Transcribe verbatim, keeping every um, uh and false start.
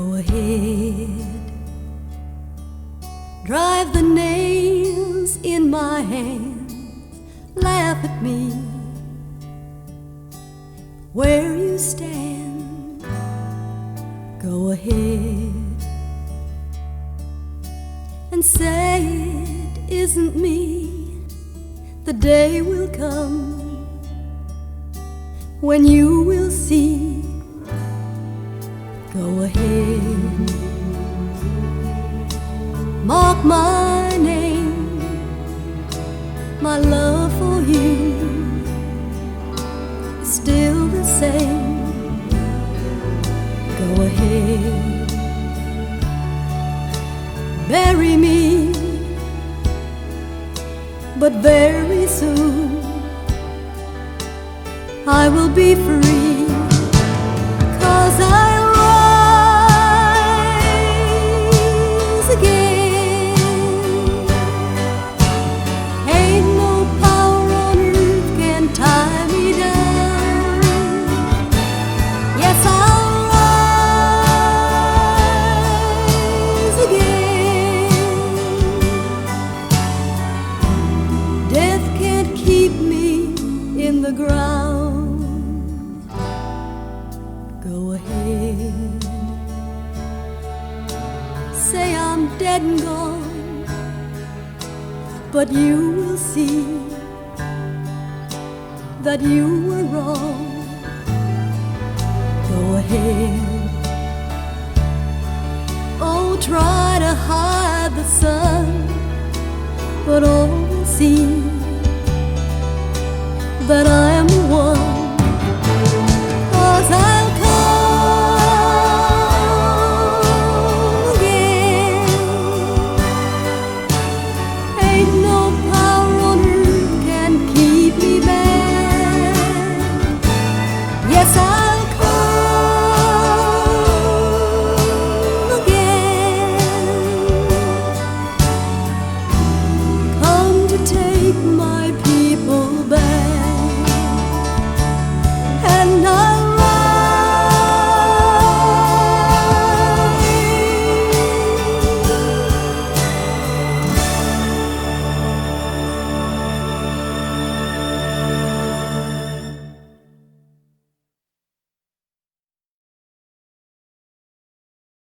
Go ahead, drive the nails in my hands, laugh at me where you stand. Go ahead and say it isn't me. The day will come when you will see. Go ahead, mark my name, my love for you is still the same. Go ahead, bury me, but very soon I will be free, 'cause I'll rise again. Ain't no power on earth can tie me down. Yes, I'll rise again. Death can't keep me in the ground. Go ahead, say I'm dead and gone, but you will see that you were wrong. Go ahead, oh, try to hide the sun, but all will see that I